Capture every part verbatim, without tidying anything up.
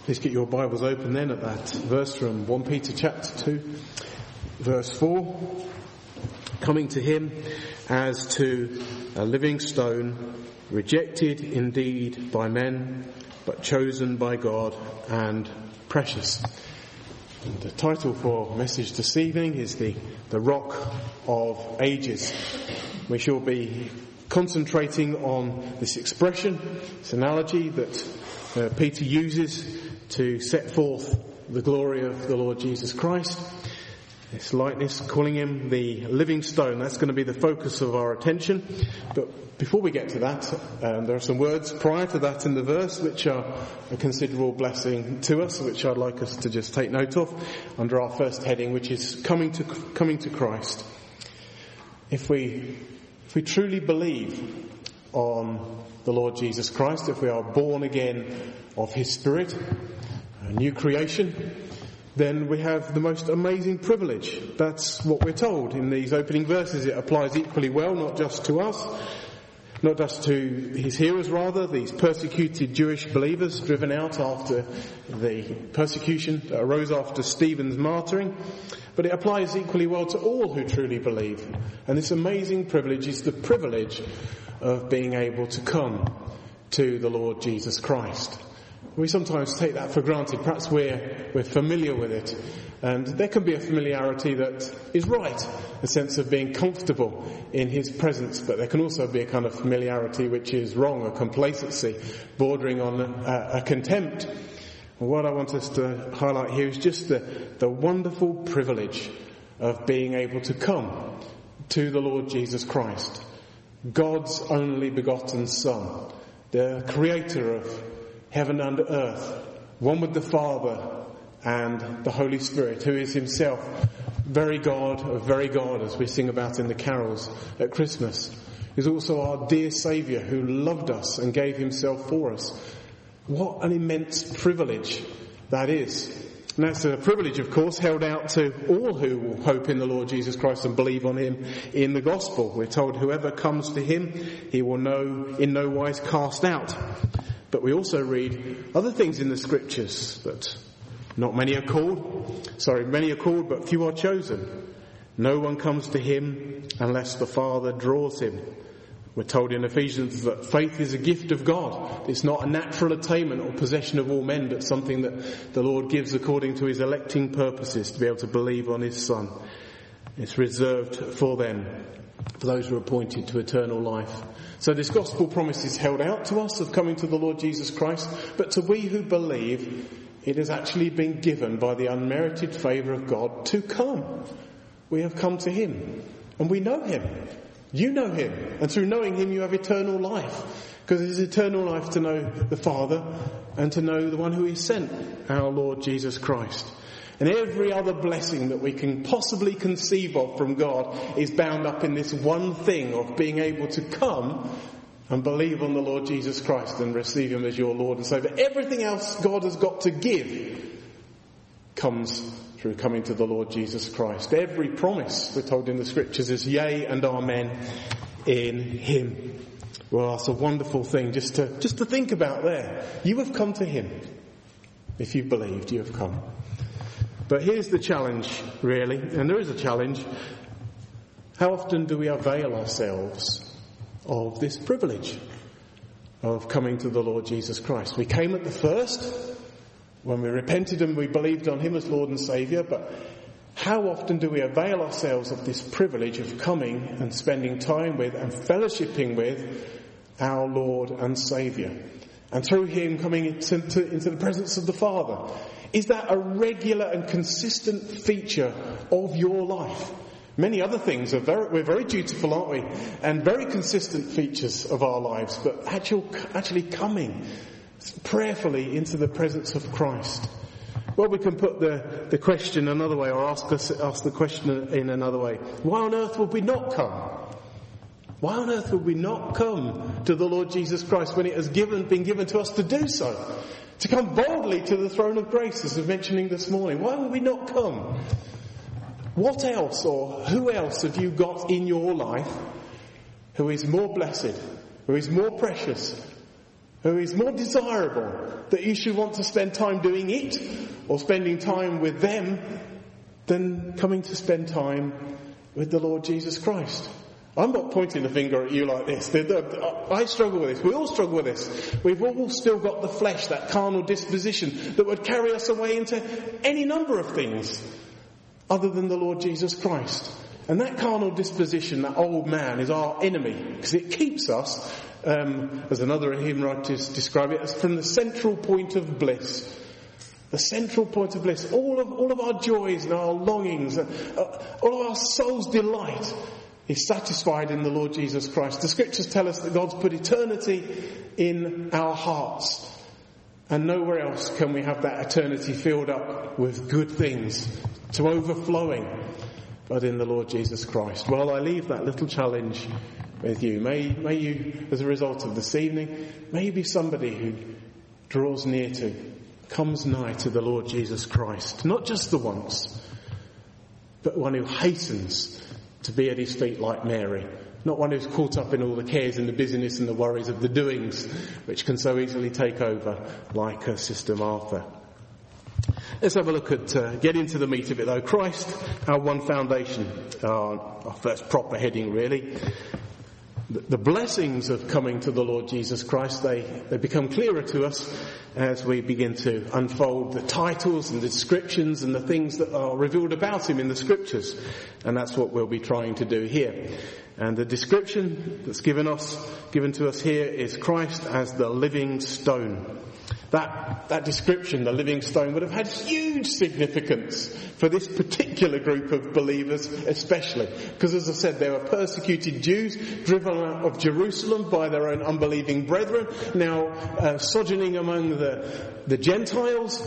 Please get your Bibles open then at that verse from First Peter chapter two, verse four. Coming to him as to a living stone, rejected indeed by men, but chosen by God and precious. And the title for our message this evening is the, the Rock of Ages. We shall be concentrating on this expression, this analogy that uh, Peter uses to set forth the glory of the Lord Jesus Christ. This likeness, calling him the living stone, that's going to be the focus of our attention. But before we get to that, um, there are some words prior to that in the verse which are a considerable blessing to us, which I'd like us to just take note of under our first heading, which is coming to coming to Christ. If we if we truly believe on the Lord Jesus Christ, if we are born again of his Spirit, a new creation, then we have the most amazing privilege. That's what we're told in these opening verses. It applies equally well, not just to us, not just to his hearers rather, these persecuted Jewish believers driven out after the persecution that arose after Stephen's martyring, but it applies equally well to all who truly believe. And this amazing privilege is the privilege of being able to come to the Lord Jesus Christ. We sometimes take that for granted. Perhaps we're, we're familiar with it. And there can be a familiarity that is right, a sense of being comfortable in his presence. But there can also be a kind of familiarity which is wrong, a complacency, bordering on a, a contempt. And what I want us to highlight here is just the, the wonderful privilege of being able to come to the Lord Jesus Christ, God's only begotten Son, the creator of heaven and earth, one with the Father and the Holy Spirit, who is himself very God of very God, as we sing about in the carols at Christmas. He's also our dear Saviour who loved us and gave himself for us. What an immense privilege that is. And that's a privilege, of course, held out to all who will hope in the Lord Jesus Christ and believe on him in the gospel. We're told whoever comes to him, he will no, in no wise cast out. But we also read other things in the scriptures that not many are called. Sorry, many are called, but few are chosen. No one comes to him unless the Father draws him. We're told in Ephesians that faith is a gift of God. It's not a natural attainment or possession of all men, but something that the Lord gives according to his electing purposes to be able to believe on his Son. It's reserved for them, for those who are appointed to eternal life. So this gospel promise is held out to us of coming to the Lord Jesus Christ, but to we who believe, it has actually been given by the unmerited favour of God to come. We have come to him, and we know him. You know him, and through knowing him you have eternal life, because it is eternal life to know the Father and to know the one who is sent, our Lord Jesus Christ. And every other blessing that we can possibly conceive of from God is bound up in this one thing of being able to come and believe on the Lord Jesus Christ and receive him as your Lord and Saviour. Everything else God has got to give comes through coming to the Lord Jesus Christ. Every promise, we're told in the scriptures, is yea and amen in him. Well, that's a wonderful thing just to just to think about there. You have come to him. If you've believed, you have come. But here's the challenge, really, and there is a challenge. How often do we avail ourselves of this privilege of coming to the Lord Jesus Christ? We came at the first, when we repented and we believed on him as Lord and Saviour, but how often do we avail ourselves of this privilege of coming and spending time with and fellowshipping with our Lord and Saviour, and through him coming into, into the presence of the Father? Is that a regular and consistent feature of your life? Many other things are very, we're very dutiful, aren't we? And very consistent features of our lives, but actual, actually coming prayerfully into the presence of Christ. Well, we can put the, the question another way, or ask us, ask the question in another way. Why on earth would we not come? Why on earth would we not come to the Lord Jesus Christ when it has given, been given to us to do so? To come boldly to the throne of grace, as we were mentioning this morning. Why would we not come? What else or who else have you got in your life who is more blessed, who is more precious, who is more desirable that you should want to spend time doing it or spending time with them than coming to spend time with the Lord Jesus Christ. I'm not pointing the finger at you like this. I struggle with this. We all struggle with this. We've all still got the flesh, that carnal disposition that would carry us away into any number of things other than the Lord Jesus Christ. And that carnal disposition, that old man, is our enemy because it keeps us, um, as another hymn writers describe it, as from the central point of bliss. The central point of bliss. All of, all of our joys and our longings, and, uh, all of our soul's delight is satisfied in the Lord Jesus Christ. The scriptures tell us that God's put eternity in our hearts. And nowhere else can we have that eternity filled up with good things to overflowing but in the Lord Jesus Christ. Well, I leave that little challenge with you. May, may you, as a result of this evening, may you be somebody who draws near to, comes nigh to the Lord Jesus Christ. Not just the once, but one who hastens to be at his feet like Mary. Not one who's caught up in all the cares and the busyness and the worries of the doings, which can so easily take over, like her sister Martha. Let's have a look at, uh, get into the meat of it though. Christ, our one foundation, our, our first proper heading really. The, the blessings of coming to the Lord Jesus Christ, they, they become clearer to us as we begin to unfold the titles and the descriptions and the things that are revealed about him in the scriptures. And that's what we'll be trying to do here. And the description that's given us, given to us here is Christ as the living stone. That, that description, the living stone, would have had huge significance for this particular group of believers especially. Because as I said, they were persecuted Jews, driven out of Jerusalem by their own unbelieving brethren, now uh, sojourning among the, the Gentiles.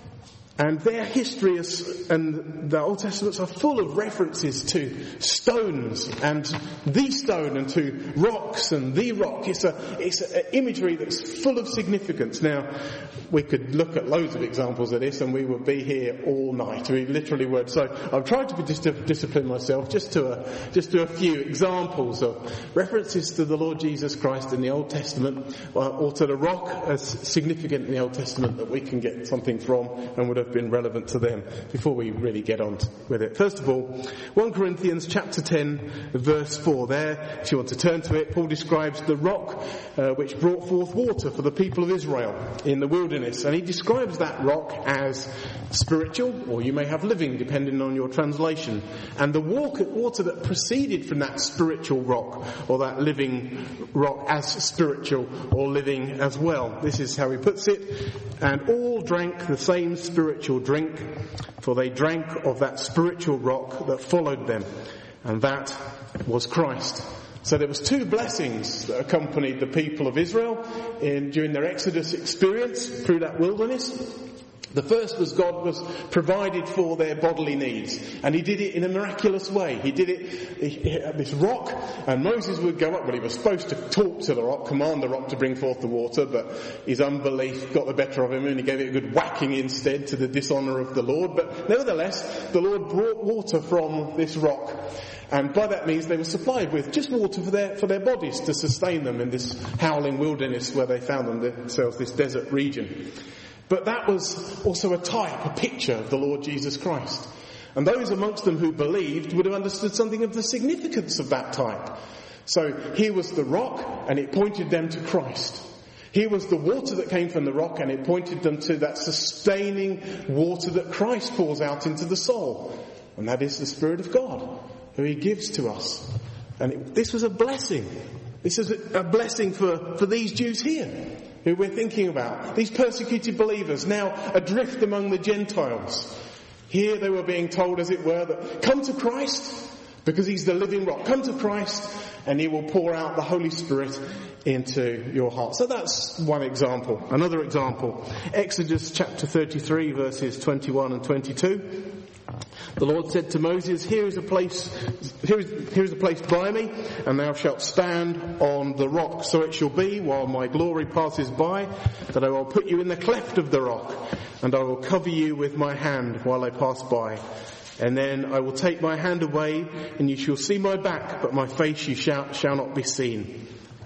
And their history is, and the Old Testaments are full of references to stones and the stone and to rocks and the rock. It's a, it's an imagery that's full of significance. Now, we could look at loads of examples of this and we would be here all night. We literally would. So I've tried to be dis- discipline myself just to a, just to a few examples of references to the Lord Jesus Christ in the Old Testament or, or to the rock as significant in the Old Testament that we can get something from and would have been relevant to them before we really get on with it. First of all, First Corinthians chapter ten verse four. There, if you want to turn to it, Paul describes the rock uh, which brought forth water for the people of Israel in the wilderness, and he describes that rock as spiritual, or you may have living depending on your translation, and the water that proceeded from that spiritual rock or that living rock as spiritual or living as well. This is how he puts it. And all drank the same spiritual drink, for they drank of that spiritual rock that followed them, and that was Christ. So there was two blessings that accompanied the people of Israel in, during their Exodus experience through that wilderness. The first was God was provided for their bodily needs, and he did it in a miraculous way. He did it he, he, at this rock, and Moses would go up. Well, he was supposed to talk to the rock, command the rock to bring forth the water, but his unbelief got the better of him, and he gave it a good whacking instead to the dishonour of the Lord. But nevertheless, the Lord brought water from this rock, and by that means they were supplied with just water for their for their bodies to sustain them in this howling wilderness where they found themselves, this desert region. But that was also a type, a picture of the Lord Jesus Christ. And those amongst them who believed would have understood something of the significance of that type. So here was the rock, and it pointed them to Christ. Here was the water that came from the rock, and it pointed them to that sustaining water that Christ pours out into the soul. And that is the Spirit of God, who he gives to us. And it, this was a blessing. This is a, a blessing for, for these Jews here, who we're thinking about. These persecuted believers now adrift among the Gentiles. Here they were being told, as it were, that come to Christ because he's the living rock. Come to Christ and he will pour out the Holy Spirit into your heart. So that's one example. Another example, Exodus chapter thirty-three verses twenty-one and twenty-two. The Lord said to Moses, here is a place, here is, here is a place by me, and thou shalt stand on the rock. So it shall be, while my glory passes by, that I will put you in the cleft of the rock, and I will cover you with my hand while I pass by. And then I will take my hand away, and you shall see my back, but my face you shall, shall not be seen.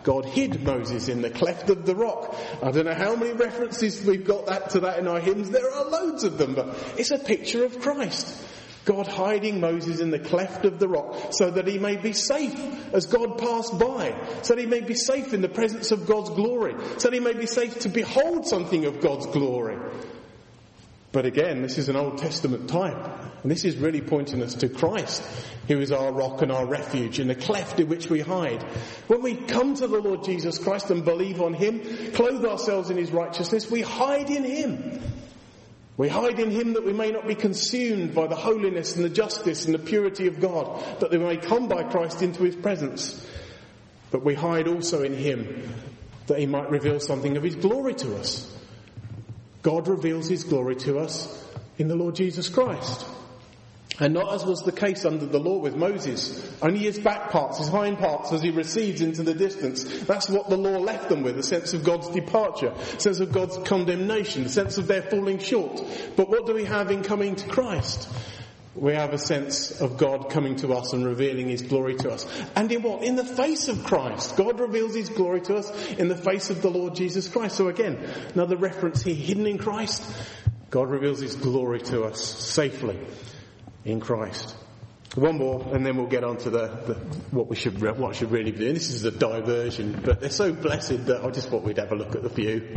God hid Moses in the cleft of the rock. I don't know how many references we've got that to that in our hymns. There are loads of them, but it's a picture of Christ. God hiding Moses in the cleft of the rock so that he may be safe as God passed by, so that he may be safe in the presence of God's glory, so that he may be safe to behold something of God's glory. But again, this is an Old Testament type, and this is really pointing us to Christ, who is our rock and our refuge, in the cleft in which we hide. When we come to the Lord Jesus Christ and believe on him, clothe ourselves in his righteousness, we hide in him. We hide in him that we may not be consumed by the holiness and the justice and the purity of God, that we may come by Christ into his presence. But we hide also in him that he might reveal something of his glory to us. God reveals his glory to us in the Lord Jesus Christ. And not as was the case under the law with Moses, only his back parts, his hind parts, as he recedes into the distance. That's what the law left them with, a sense of God's departure, a sense of God's condemnation, a sense of their falling short. But what do we have in coming to Christ? We have a sense of God coming to us and revealing his glory to us. And in what? In the face of Christ. God reveals his glory to us in the face of the Lord Jesus Christ. So again, another reference here, hidden in Christ. God reveals his glory to us safely in Christ. One more, and then we'll get on to the, the what we should what should really be doing. This is a diversion, but they're so blessed that I just thought we'd have a look at the few.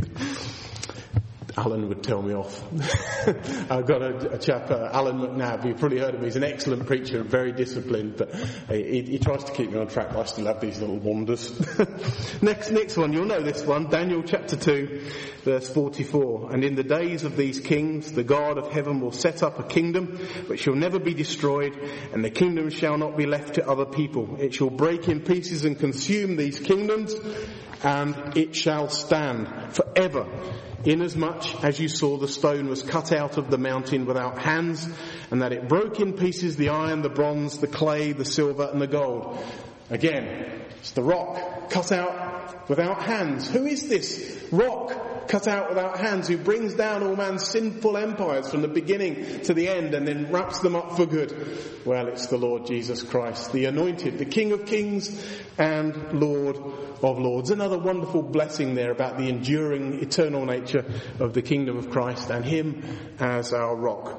Alan would tell me off. I've got a, a chap, uh, Alan McNabb, you've probably heard of him. He's an excellent preacher and very disciplined, but he, he tries to keep me on track, but I still have these little wanders. next, next one, you'll know this one, Daniel chapter two, verse forty-four. And in the days of these kings, the God of heaven will set up a kingdom which shall never be destroyed, and the kingdom shall not be left to other people. It shall break in pieces and consume these kingdoms, and it shall stand forever. Inasmuch as you saw the stone was cut out of the mountain without hands, and that it broke in pieces the iron, the bronze, the clay, the silver, and the gold. Again, it's the rock cut out without hands. Who is this rock cut out without hands who brings down all man's sinful empires from the beginning to the end and then wraps them up for good? Well, it's the Lord Jesus Christ, the anointed, the King of kings and Lord of lords. Another wonderful blessing there about the enduring, eternal nature of the kingdom of Christ and him as our rock.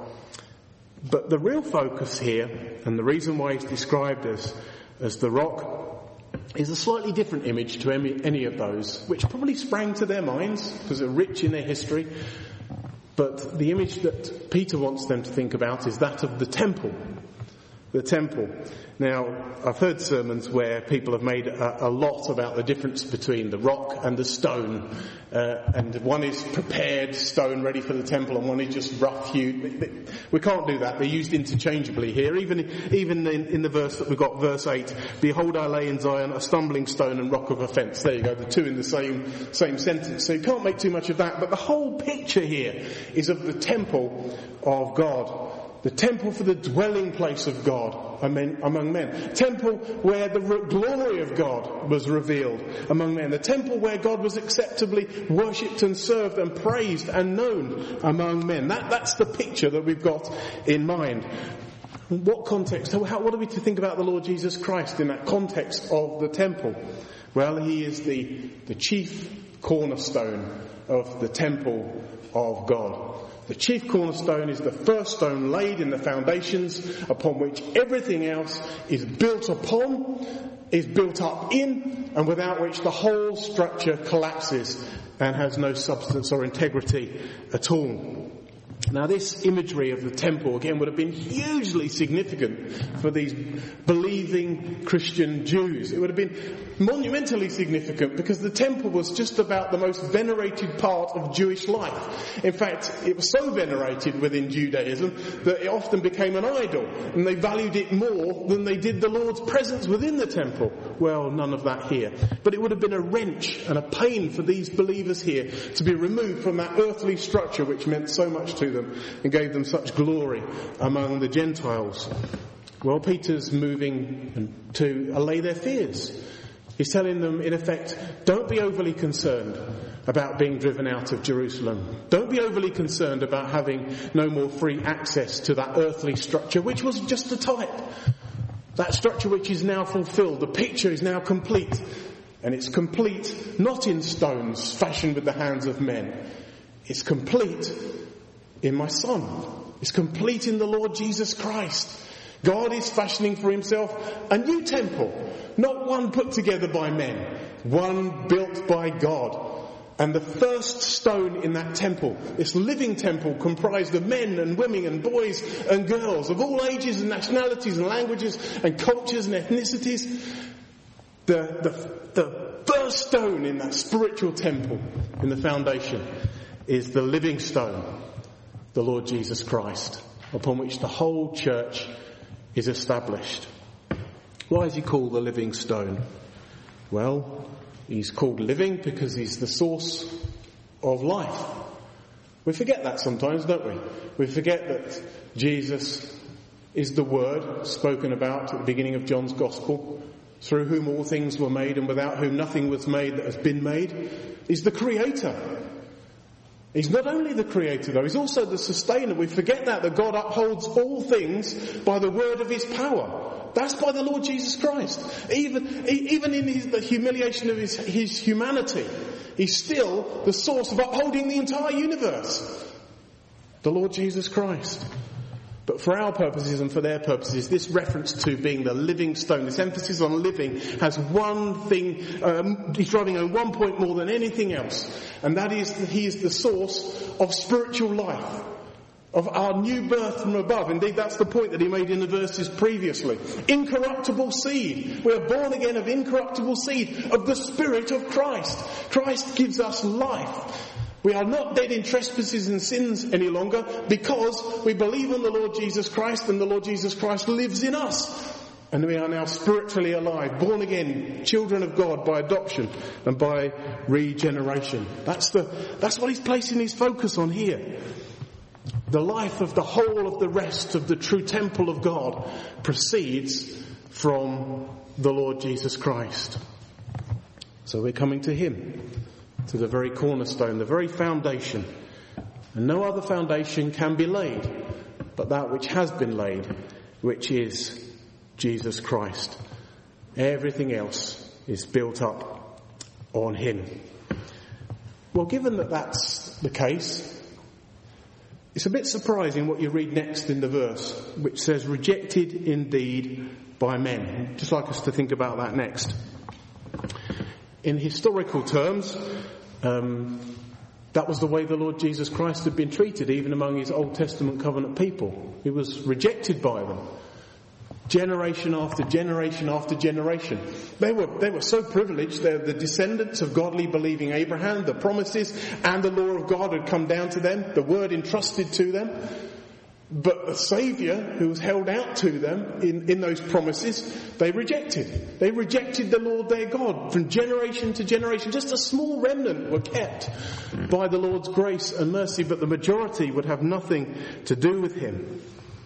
But the real focus here, and the reason why he's described as, as the rock, is a slightly different image to any, any of those, which probably sprang to their minds because they're rich in their history. But the image that Peter wants them to think about is that of the temple. The temple. Now, I've heard sermons where people have made a, a lot about the difference between the rock and the stone. Uh, and one is prepared stone ready for the temple and one is just rough hewed. We can't do that. They're used interchangeably here. Even, even in, in the verse that we've got, verse eight, behold I lay in Zion a stumbling stone and rock of offence. There you go, the two in the same, same sentence. So you can't make too much of that. But the whole picture here is of the temple of God. The temple for the dwelling place of God among men. Temple where the glory of God was revealed among men. The temple where God was acceptably worshipped and served and praised and known among men. That, that's the picture that we've got in mind. What context? How, what are we to think about the Lord Jesus Christ in that context of the temple? Well, he is the, the chief cornerstone of the temple of God. The chief cornerstone is the first stone laid in the foundations upon which everything else is built upon, is built up in, and without which the whole structure collapses and has no substance or integrity at all. Now this imagery of the temple again would have been hugely significant for these believing Christian Jews. It would have been monumentally significant because the temple was just about the most venerated part of Jewish life. In fact, it was so venerated within Judaism that it often became an idol and they valued it more than they did the Lord's presence within the temple. Well, none of that here. But it would have been a wrench and a pain for these believers here to be removed from that earthly structure which meant so much to them and gave them such glory among the Gentiles. Well, Peter's moving to allay their fears. He's telling them, in effect, don't be overly concerned about being driven out of Jerusalem. Don't be overly concerned about having no more free access to that earthly structure, which was just a type. That structure which is now fulfilled. The picture is now complete. And it's complete, not in stones fashioned with the hands of men. It's complete in my Son. It's complete in the Lord Jesus Christ. God is fashioning for himself a new temple, not one put together by men, one built by God. And the first stone in that temple, this living temple comprised of men and women and boys and girls of all ages and nationalities and languages and cultures and ethnicities, the, the, the first stone in that spiritual temple, in the foundation, is the living stone, the Lord Jesus Christ, upon which the whole church is established. Why is he called the living stone? Well, he's called living because he's the source of life. We forget that sometimes, don't we? We forget that Jesus is the Word spoken about at the beginning of John's Gospel, through whom all things were made and without whom nothing was made that has been made. He's the Creator. He's not only the Creator though, he's also the Sustainer. We forget that, that God upholds all things by the word of his power. That's by the Lord Jesus Christ. Even, even in his, the humiliation of his, his humanity, he's still the source of upholding the entire universe. The Lord Jesus Christ. But for our purposes and for their purposes, this reference to being the living stone, this emphasis on living, has one thing, um, he's driving on one point more than anything else. And that is that he is the source of spiritual life, of our new birth from above. Indeed, that's the point that he made in the verses previously. Incorruptible seed. We are born again of incorruptible seed, of the Spirit of Christ. Christ gives us life. We are not dead in trespasses and sins any longer because we believe in the Lord Jesus Christ and the Lord Jesus Christ lives in us. And we are now spiritually alive, born again, children of God by adoption and by regeneration. That's the, that's what he's placing his focus on here. The life of the whole of the rest of the true temple of God proceeds from the Lord Jesus Christ. So we're coming to him, to the very cornerstone, the very foundation. And no other foundation can be laid but that which has been laid, which is Jesus Christ. Everything else is built up on him. Well, given that that's the case, it's a bit surprising what you read next in the verse, which says, rejected indeed by men. I'd just like us to think about that next. In historical terms, um, that was the way the Lord Jesus Christ had been treated, even among his Old Testament covenant people. He was rejected by them. Generation after generation after generation. They were, they were so privileged. They're the descendants of godly believing Abraham. The promises and the law of God had come down to them. The word entrusted to them. But the Saviour who was held out to them in, in those promises, they rejected. They rejected the Lord their God from generation to generation. Just a small remnant were kept by the Lord's grace and mercy, but the majority would have nothing to do with him.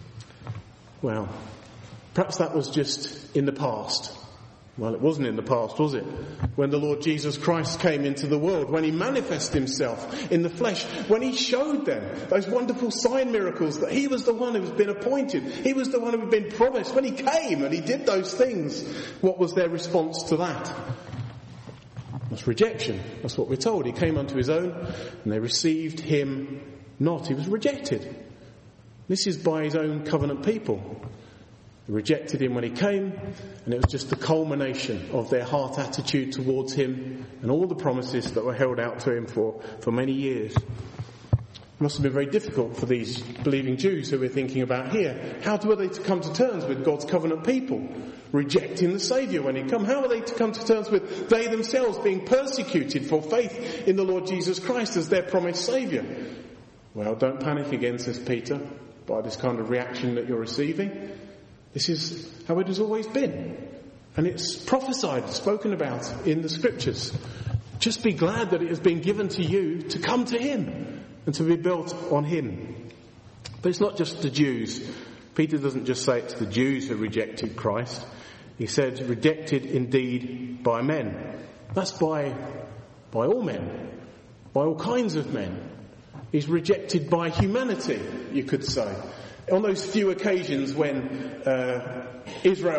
Well, perhaps that was just in the past. Well, it wasn't in the past, was it? When the Lord Jesus Christ came into the world, when he manifested himself in the flesh, when he showed them those wonderful sign miracles that he was the one who was been appointed, he was the one who had been promised. When he came and he did those things, what was their response to that? That's rejection. That's what we're told. He came unto his own and they received him not. He was rejected. This is by his own covenant people. They rejected him when he came, and it was just the culmination of their heart attitude towards him and all the promises that were held out to him for, for many years. It must have been very difficult for these believing Jews who we're thinking about here. How were they to come to terms with God's covenant people rejecting the Saviour when he came? How were they to come to terms with they themselves being persecuted for faith in the Lord Jesus Christ as their promised Saviour? Well, don't panic again, says Peter, by this kind of reaction that you're receiving. This is how it has always been. And it's prophesied, spoken about in the scriptures. Just be glad that it has been given to you to come to him and to be built on him. But it's not just the Jews. Peter doesn't just say it's the Jews who rejected Christ. He said rejected indeed by men. That's by, by all men. By all kinds of men. He's rejected by humanity, you could say. On those few occasions when uh, Israel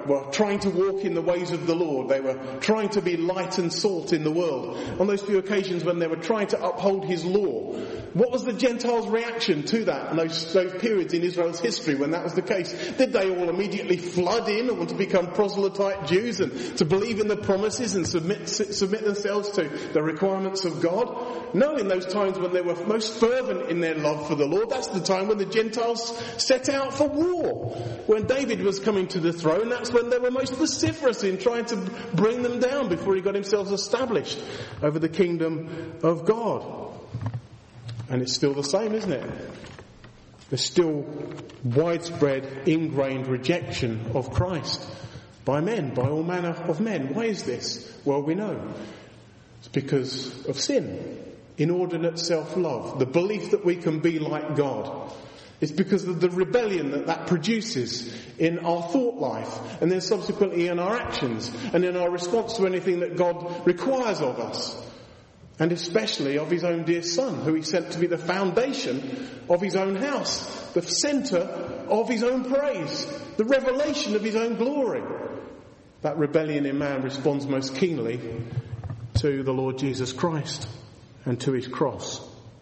were trying to walk in the ways of the Lord. They were trying to be light and salt in the world. On those few occasions when they were trying to uphold his law, what was the Gentiles' reaction to that in those, those periods in Israel's history when that was the case? Did they all immediately flood in and want to become proselyte Jews and to believe in the promises and submit, submit themselves to the requirements of God? No, in those times when they were most fervent in their love for the Lord, that's the time when the Gentiles set out for war. When David was coming to the throne, that's when they were most vociferous in trying to bring them down before he got himself established over the kingdom of God. And it's still the same, isn't it? There's still widespread, ingrained rejection of Christ by men, by all manner of men. Why is this? Well, we know. It's because of sin, inordinate self-love, the belief that we can be like God. It's because of the rebellion that that produces in our thought life and then subsequently in our actions and in our response to anything that God requires of us. And especially of his own dear Son, who he sent to be the foundation of his own house, the centre of his own praise, the revelation of his own glory. That rebellion in man responds most keenly to the Lord Jesus Christ and to his cross.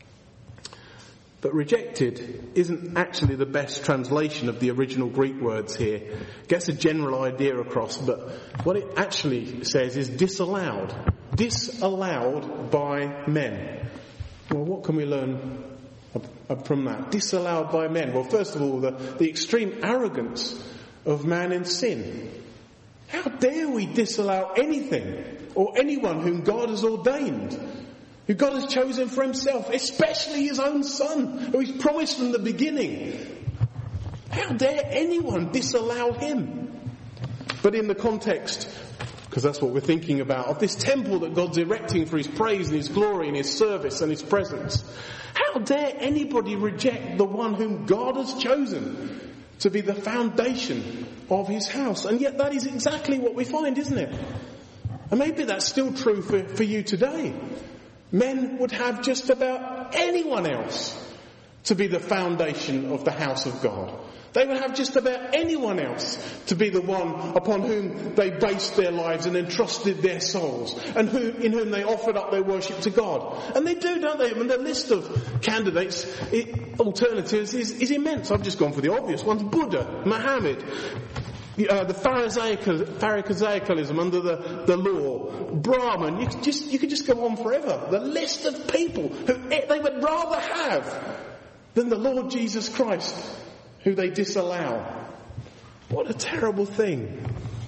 But rejected isn't actually the best translation of the original Greek words here. It gets a general idea across, but what it actually says is disallowed. Disallowed by men. Well, what can we learn from that? Disallowed by men. Well, first of all, the, the extreme arrogance of man in sin. How dare we disallow anything or anyone whom God has ordained, who God has chosen for himself, especially his own Son, who he's promised from the beginning. How dare anyone disallow him? But in the context, because that's what we're thinking about, of this temple that God's erecting for his praise and his glory and his service and his presence, how dare anybody reject the one whom God has chosen to be the foundation of his house? And yet that is exactly what we find, isn't it? And maybe that's still true for, for you today. Men would have just about anyone else to be the foundation of the house of God. They would have just about anyone else to be the one upon whom they based their lives and entrusted their souls, and who, in whom they offered up their worship to God. And they do, don't they? I mean, the list of candidates, it, alternatives, is, is immense. I've just gone for the obvious ones. Buddha, Muhammad, uh, the Pharisaical, Pharisaicalism under the, the law, Brahman. You could just you could just go on forever. The list of people who they would rather have than the Lord Jesus Christ, who they disallow. What a terrible thing.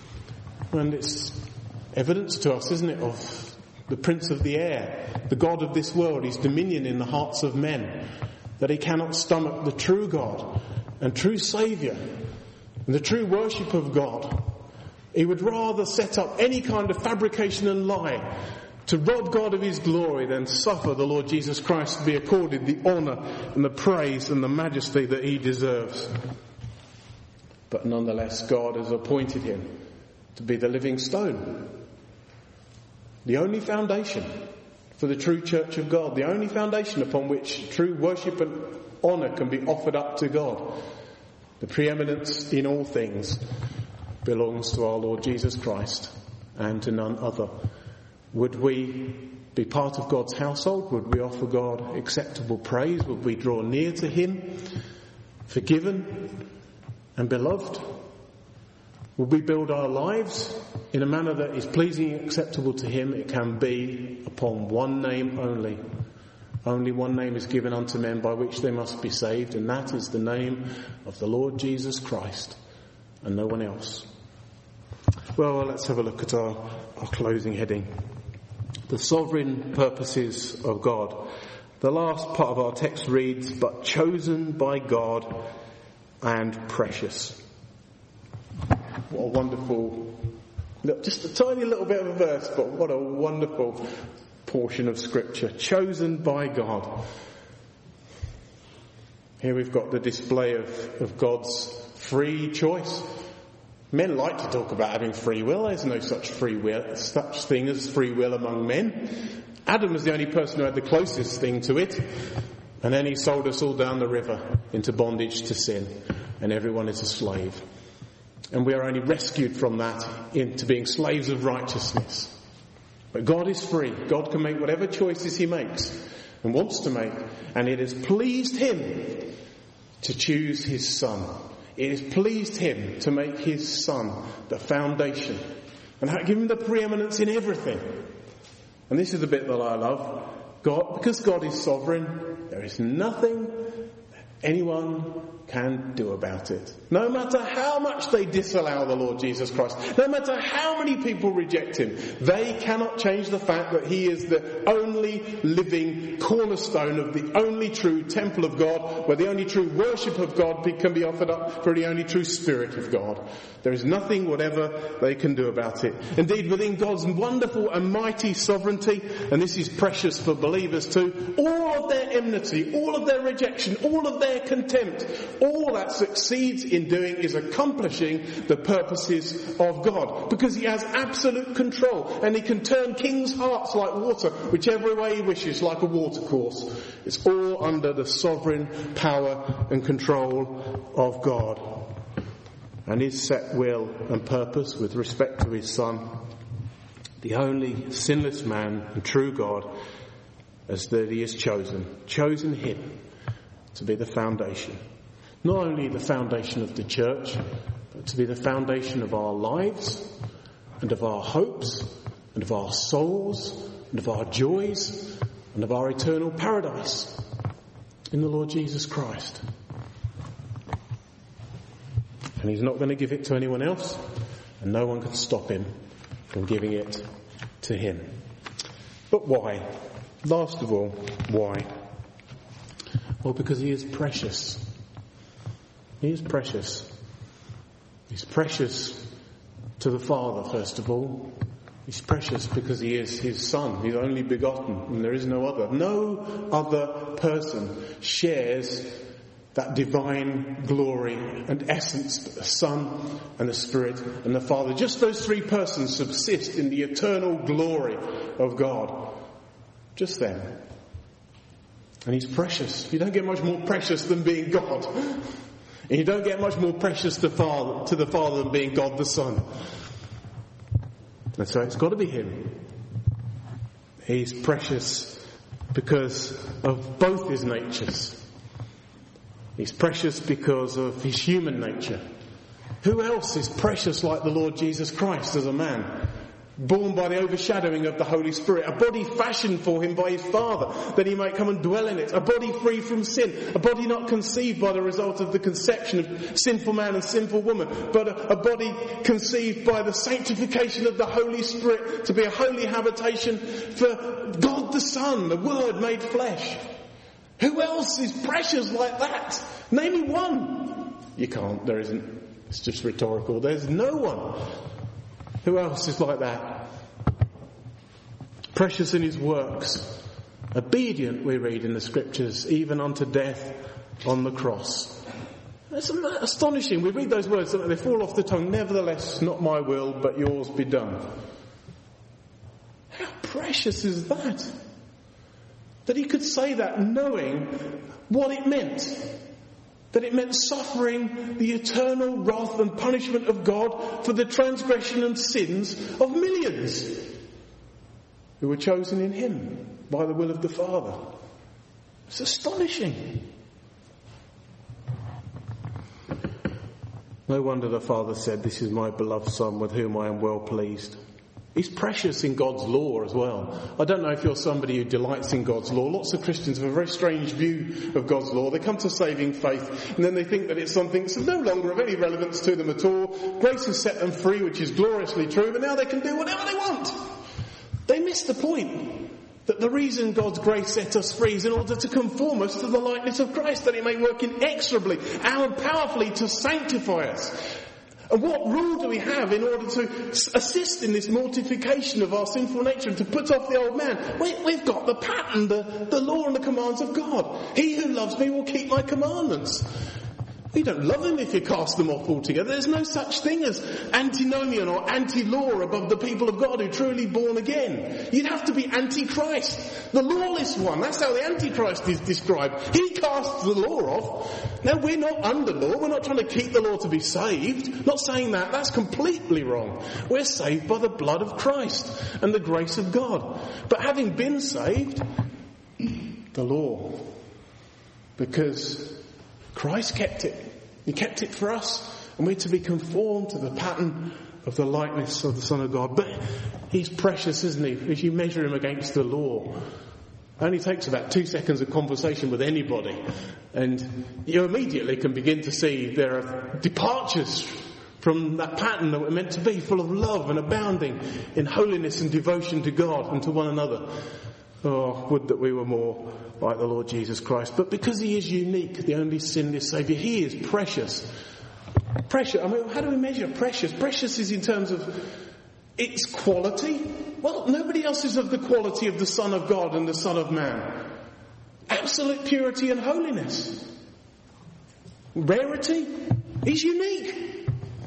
And it's evidence to us, isn't it, of the prince of the air, the God of this world, his dominion in the hearts of men, that he cannot stomach the true God and true Saviour and the true worship of God. He would rather set up any kind of fabrication and lie to rob God of his glory than suffer the Lord Jesus Christ to be accorded the honour and the praise and the majesty that he deserves. But nonetheless, God has appointed him to be the living stone, the only foundation for the true church of God, the only foundation upon which true worship and honour can be offered up to God. The preeminence in all things belongs to our Lord Jesus Christ and to none other. Would we be part of God's household? Would we offer God acceptable praise? Would we draw near to him, forgiven and beloved? Would we build our lives in a manner that is pleasing and acceptable to him? It can be upon one name only. Only one name is given unto men by which they must be saved, and that is the name of the Lord Jesus Christ, and no one else. Well, let's have a look at our, our closing heading. The sovereign purposes of God. The last part of our text reads, but chosen by God and precious. What a wonderful, just a tiny little bit of a verse, but what a wonderful portion of Scripture. Chosen by God. Here we've got the display of, of God's free choice. Men like to talk about having free will. There's no such free will, such thing as free will among men. Adam was the only person who had the closest thing to it. And then he sold us all down the river into bondage to sin. And everyone is a slave. And we are only rescued from that into being slaves of righteousness. But God is free. God can make whatever choices he makes and wants to make. And it has pleased him to choose his son. It has pleased him to make his son the foundation and give him the preeminence in everything. And this is the bit that I love. God, because God is sovereign, there is nothing anyone can do about it. No matter how much they disallow the Lord Jesus Christ, no matter how many people reject him, they cannot change the fact that he is the only living cornerstone of the only true temple of God, where the only true worship of God can be offered up for the only true Spirit of God. There is nothing whatever they can do about it. Indeed, within God's wonderful and mighty sovereignty, and this is precious for believers too, all of their enmity, all of their rejection, all of their contempt, all that succeeds in doing is accomplishing the purposes of God, because he has absolute control and he can turn kings' hearts like water whichever way he wishes, like a watercourse. It's all under the sovereign power and control of God and his set will and purpose with respect to his Son, the only sinless man and true God, as that he has chosen chosen him to be the foundation. Not only the foundation of the church, but to be the foundation of our lives and of our hopes and of our souls and of our joys and of our eternal paradise in the Lord Jesus Christ. And he's not going to give it to anyone else, and no one can stop him from giving it to him. But why? Last of all, why? Well, because he is precious. He is precious. He's precious to the Father, first of all. He's precious because he is his Son. He's only begotten, and there is no other. No other person shares that divine glory and essence, but the Son and the Spirit and the Father. Just those three persons subsist in the eternal glory of God. Just them. And he's precious. You don't get much more precious than being God. And you don't get much more precious to, Father, to the Father than being God the Son. And so it's got to be him. He's precious because of both his natures. He's precious because of his human nature. Who else is precious like the Lord Jesus Christ as a man? Born by the overshadowing of the Holy Spirit, a body fashioned for him by his Father, that he might come and dwell in it, a body free from sin, a body not conceived by the result of the conception of sinful man and sinful woman, but a, a body conceived by the sanctification of the Holy Spirit to be a holy habitation for God the Son, the Word made flesh. Who else is precious like that? Name me one. You can't, there isn't. It's just rhetorical. There's no one. Who else is like that? Precious in his works. Obedient, we read in the scriptures, even unto death on the cross. That's astonishing. We read those words, they fall off the tongue. Nevertheless, not my will, but yours be done. How precious is that? That he could say that knowing what it meant. That it meant suffering the eternal wrath and punishment of God for the transgression and sins of millions who were chosen in him by the will of the Father. It's astonishing. No wonder the Father said, "This is my beloved Son with whom I am well pleased." He's precious in God's law as well. I don't know if you're somebody who delights in God's law. Lots of Christians have a very strange view of God's law. They come to saving faith and then they think that it's something that's no longer of any relevance to them at all. Grace has set them free, which is gloriously true, but now they can do whatever they want. They miss the point that the reason God's grace set us free is in order to conform us to the likeness of Christ, that it may work inexorably and powerfully to sanctify us. And what rule do we have in order to assist in this mortification of our sinful nature and to put off the old man? We, we've got the pattern, the, the law and the commands of God. He who loves me will keep my commandments. You don't love him if you cast them off altogether. There's no such thing as antinomian or anti-law above the people of God who are truly born again. You'd have to be anti-Christ, the lawless one. That's how the antichrist is described. He casts the law off. Now, we're not under law. We're not trying to keep the law to be saved. Not saying that. That's completely wrong. We're saved by the blood of Christ and the grace of God. But having been saved, the law, because Christ kept it. He kept it for us, and we're to be conformed to the pattern of the likeness of the Son of God. But he's precious, isn't he? As you measure him against the law, it only takes about two seconds of conversation with anybody, and you immediately can begin to see there are departures from that pattern that we're meant to be, full of love and abounding in holiness and devotion to God and to one another. Oh, would that we were more like the Lord Jesus Christ. But because he is unique, the only sinless Saviour, he is precious. Precious, I mean, how do we measure precious? Precious is in terms of its quality. Well, nobody else is of the quality of the Son of God and the Son of Man. Absolute purity and holiness. Rarity, he's unique.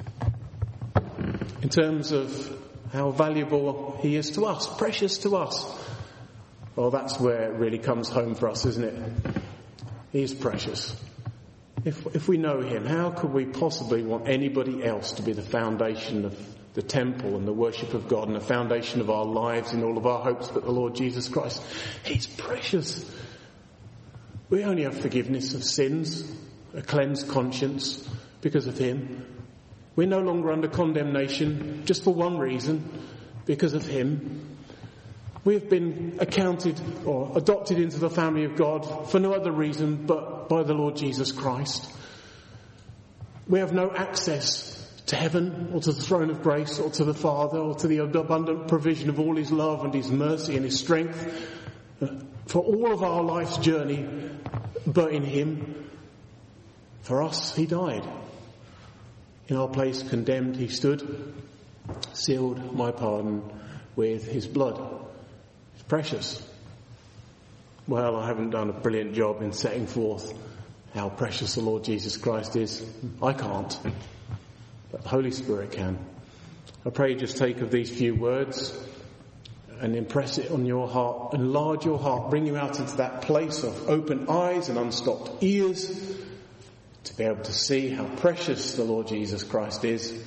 In terms of how valuable he is to us, precious to us. Well, that's where it really comes home for us, isn't it? He is precious. If, if we know him, how could we possibly want anybody else to be the foundation of the temple and the worship of God and the foundation of our lives and all of our hopes but the Lord Jesus Christ? He's precious. We only have forgiveness of sins, a cleansed conscience because of him. We're no longer under condemnation just for one reason, because of him. We have been accounted or adopted into the family of God for no other reason but by the Lord Jesus Christ. We have no access to heaven or to the throne of grace or to the Father or to the abundant provision of all his love and his mercy and his strength for all of our life's journey, but in him. For us, he died. In our place, condemned, he stood, sealed my pardon with his blood. Precious. Well, I haven't done a brilliant job in setting forth how precious the Lord Jesus Christ is. I can't, but the Holy Spirit can. I pray you just take of these few words and impress it on your heart, enlarge your heart, bring you out into that place of open eyes and unstopped ears to be able to see how precious the Lord Jesus Christ is,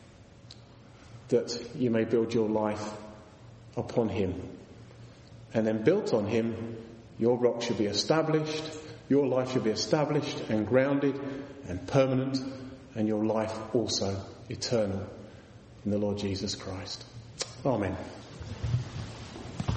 that you may build your life upon him. And then built on him, your rock should be established, your life should be established and grounded and permanent, and your life also eternal in the Lord Jesus Christ. Amen.